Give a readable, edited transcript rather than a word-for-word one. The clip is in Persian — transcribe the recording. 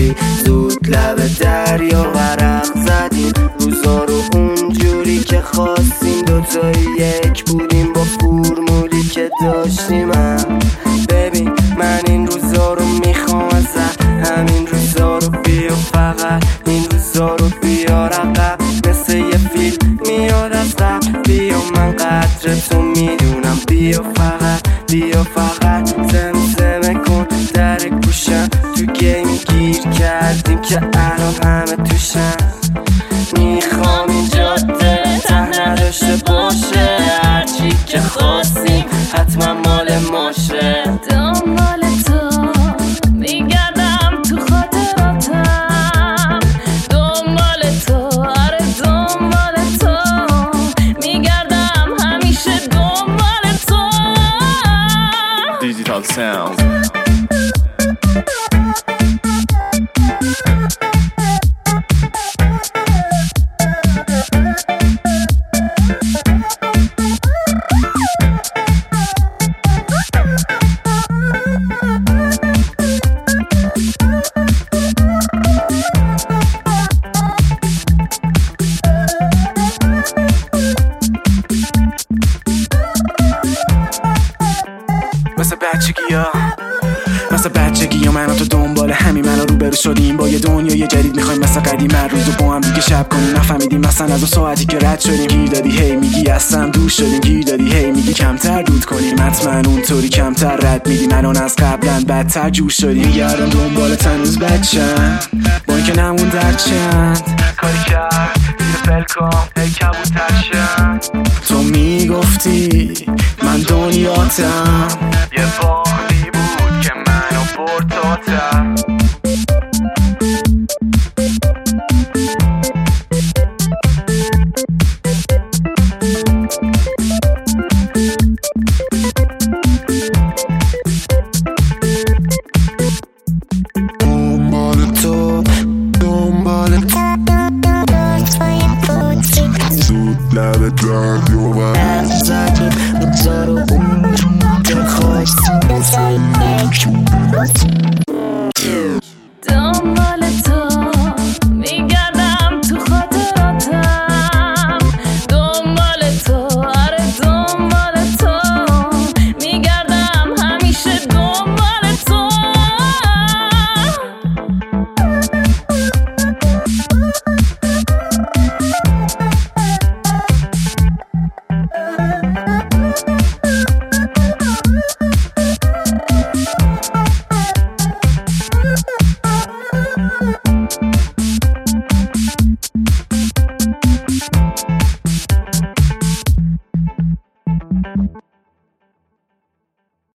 خیلی زود لب دریا غرق زدیم، روزا رو اونجوری که خواستیم، دوتایی یک بودیم با فرمولی که داشتیم. ببین من این روزا رو میخوام ازت، همین روزا رو بیا، فقط این روزا رو بیا عقب، مثل یه فیلم میاد از قبل. بیا من قدر تو میدونم، بیا فقط زمزمه کن در گوشم، تو گیم گیر کردیم که الان همه توشن. میخوام این جاده ته نداشته باشه، هرچی که خواستیم حتما مال ماشه. دنبال تو میگردم تو خاطراتم، دنبال تو، آره دنبال تو میگردم همیشه، دنبال تو. دیجیتال ساوند. مثل بچگی ها من و تو دنبال همین منو روبرو شدیم با یه دنیای جدید، میخوایم مثل قدیم هر روزو با هم دیگه شب کنیم. نفهمیدیم مثلا از اون ساعتی که رد شدیم، گیر دادی هی میگی اصلا دوش شدیم، گیر دادی هی میگی کمتر دود کنیم، حتما اونطوری کمتر رد میدیم، الان از قبلا بدتر جوش شدیم. میگردم دنبال تنوز بچم با اینکه نمون در چند کاری کرد زیر فلکام هی کبوتر شم. تو میگفتی من دنیاتم،